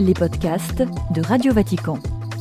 les podcasts de Radio Vatican.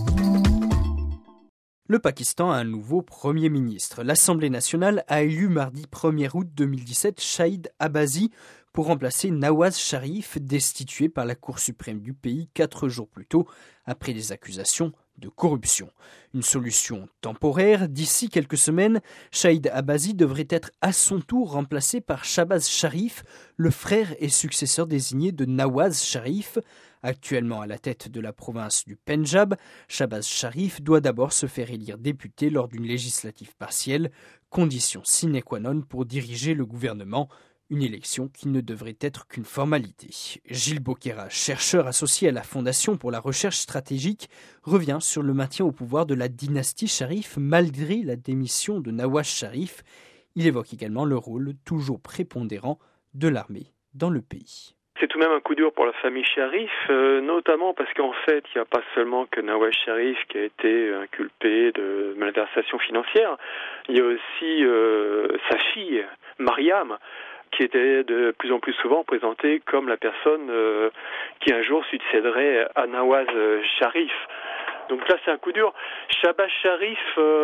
Le Pakistan a un nouveau Premier ministre. L'Assemblée nationale a élu mardi 1er août 2017 Shahid Abbasi pour remplacer Nawaz Sharif, destitué par la Cour suprême du pays 4 jours plus tôt, après des accusations de corruption. Une solution temporaire. D'ici quelques semaines, Shahid Abbasi devrait être à son tour remplacé par Shahbaz Sharif, le frère et successeur désigné de Nawaz Sharif. Actuellement à la tête de la province du Pendjab, Shahbaz Sharif doit d'abord se faire élire député lors d'une législative partielle, condition sine qua non pour diriger le gouvernement. Une élection qui ne devrait être qu'une formalité. Gilles Boquera, chercheur associé à la Fondation pour la recherche stratégique, revient sur le maintien au pouvoir de la dynastie Sharif malgré la démission de Nawaz Sharif. Il évoque également le rôle toujours prépondérant de l'armée dans le pays. C'est tout de même un coup dur pour la famille Sharif, notamment parce qu'en fait, il n'y a pas seulement que Nawaz Sharif qui a été inculpé de malversation financière, il y a aussi sa fille, Mariam, qui était de plus en plus souvent présentée comme la personne qui un jour succéderait à Nawaz Sharif. Donc là, c'est un coup dur. Shahbaz Sharif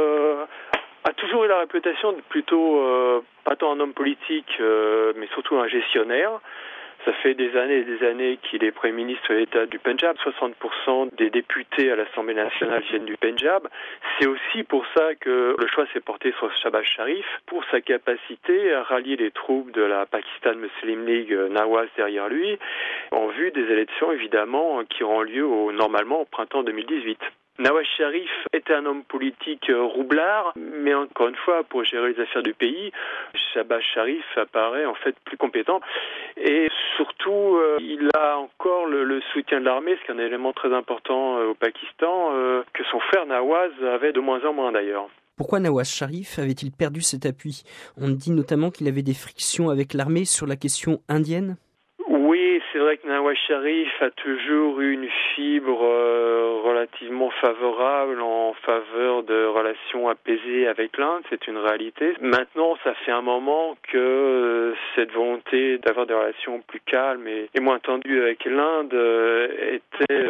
a toujours eu la réputation de plutôt, pas tant un homme politique, mais surtout un gestionnaire. Ça fait des années et des années qu'il est Premier ministre de l'État du Pendjab. 60% des députés à l'Assemblée nationale viennent du Pendjab. C'est aussi pour ça que le choix s'est porté sur Shahbaz Sharif, pour sa capacité à rallier les troupes de la Pakistan Muslim League Nawaz derrière lui, en vue des élections évidemment qui auront lieu normalement au printemps 2018. Nawaz Sharif était un homme politique roublard, mais encore une fois, pour gérer les affaires du pays, Shahbaz Sharif apparaît en fait plus compétent. Et surtout, il a encore le soutien de l'armée, ce qui est un élément très important au Pakistan, que son frère Nawaz avait de moins en moins d'ailleurs. Pourquoi Nawaz Sharif avait-il perdu cet appui ? On dit notamment qu'il avait des frictions avec l'armée sur la question indienne ? Oui, c'est vrai que Nawaz Sharif a toujours eu une fibre relativement favorable en faveur de relations apaisées avec l'Inde, c'est une réalité. Maintenant, ça fait un moment que cette volonté d'avoir des relations plus calmes et moins tendues avec l'Inde était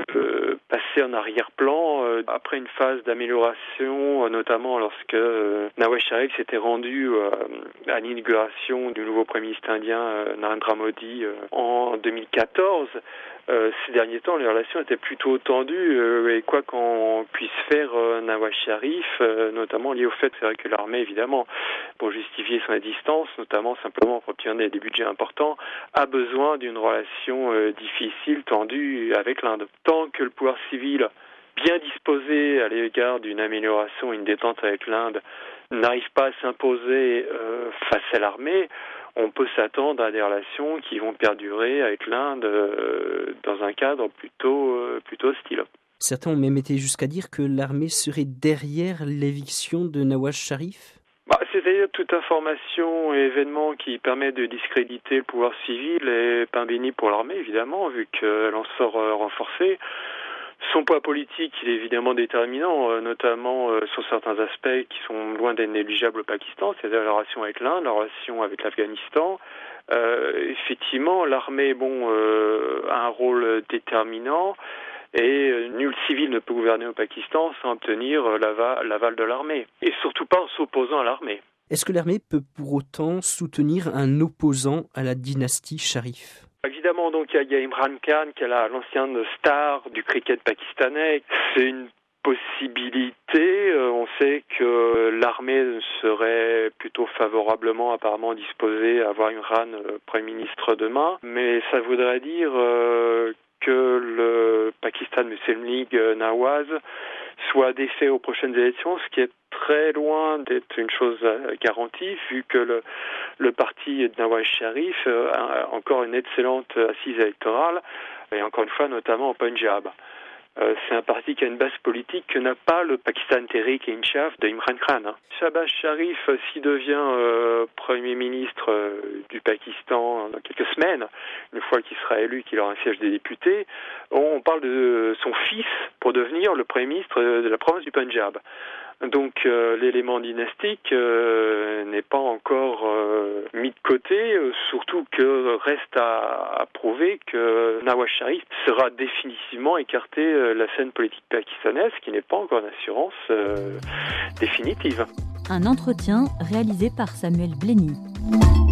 passée en arrière-plan après une phase d'amélioration, notamment lorsque Nawaz Sharif s'était rendu à l'inauguration du nouveau Premier ministre indien Narendra Modi en 2014. Ces derniers temps, les relations étaient plutôt tendues et quoi qu'on puisse faire Nawaz Sharif, notamment lié au fait c'est vrai que l'armée, évidemment, pour justifier son existence, notamment simplement pour obtenir des budgets importants, a besoin d'une relation difficile, tendue avec l'Inde. Tant que le pouvoir civil, bien disposé à l'égard d'une amélioration et une détente avec l'Inde, n'arrive pas à s'imposer face à l'armée, on peut s'attendre à des relations qui vont perdurer avec l'Inde dans un cadre plutôt hostile. Certains ont même été jusqu'à dire que l'armée serait derrière l'éviction de Nawaz Sharif. C'est-à-dire toute information et événement qui permet de discréditer le pouvoir civil est pas béni pour l'armée, évidemment, vu qu'elle en sort renforcée. Son poids politique, il est évidemment déterminant, notamment sur certains aspects qui sont loin d'être négligeables au Pakistan, c'est-à-dire la relation avec l'Inde, la relation avec l'Afghanistan. Effectivement, l'armée a un rôle déterminant et nul civil ne peut gouverner au Pakistan sans obtenir l'aval de l'armée, et surtout pas en s'opposant à l'armée. Est-ce que l'armée peut pour autant soutenir un opposant à la dynastie Sharif ? Évidemment, donc il y a Imran Khan, qui est l'ancienne star du cricket pakistanais. C'est une possibilité. On sait que l'armée serait plutôt favorablement apparemment disposée à avoir Imran Premier ministre demain, mais ça voudrait dire que le Pakistan Muslim League Nawaz soit défait aux prochaines élections, ce qui est très loin d'être une chose garantie, vu que le parti de Nawaz Sharif a encore une excellente assise électorale, et encore une fois notamment au Punjab. C'est un parti qui a une base politique que n'a pas le Pakistan Tehreek-e-Insaf de Imran Khan. Shahbaz Sharif, s'il devient Premier ministre du Pakistan dans quelques semaines, une fois qu'il sera élu, qu'il aura un siège des députés, on parle de son fils pour devenir le Premier ministre de la province du Punjab. Donc l'élément dynastique n'est pas encore mis de côté, surtout que reste à prouver que Nawaz Sharif sera définitivement écarté de la scène politique pakistanaise, qui n'est pas encore une assurance définitive. Un entretien réalisé par Samuel Blény.